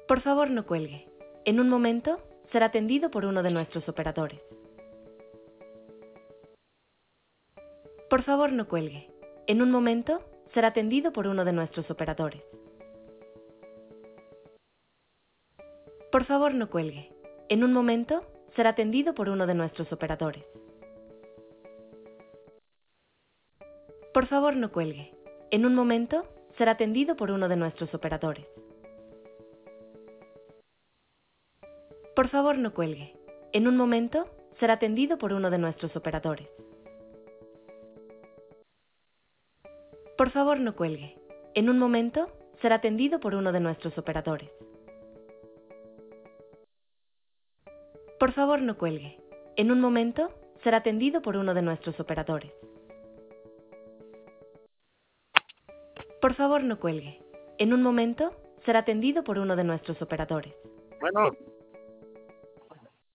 Por favor, no cuelgue. En un momento, será atendido por uno de nuestros operadores. Por favor, no cuelgue. En un momento, será atendido por uno de nuestros operadores. Por favor, no cuelgue. En un momento, será atendido por uno de nuestros operadores. Por favor, no cuelgue. En un momento, será atendido por uno de nuestros operadores. Por favor, no cuelgue. En un momento, será atendido por uno de nuestros operadores. Por favor, no cuelgue. En un momento, será atendido por uno de nuestros operadores. Por favor, no cuelgue. En un momento, será atendido por uno de nuestros operadores. Por favor, no cuelgue. En un momento, será atendido por uno de nuestros operadores. Bueno.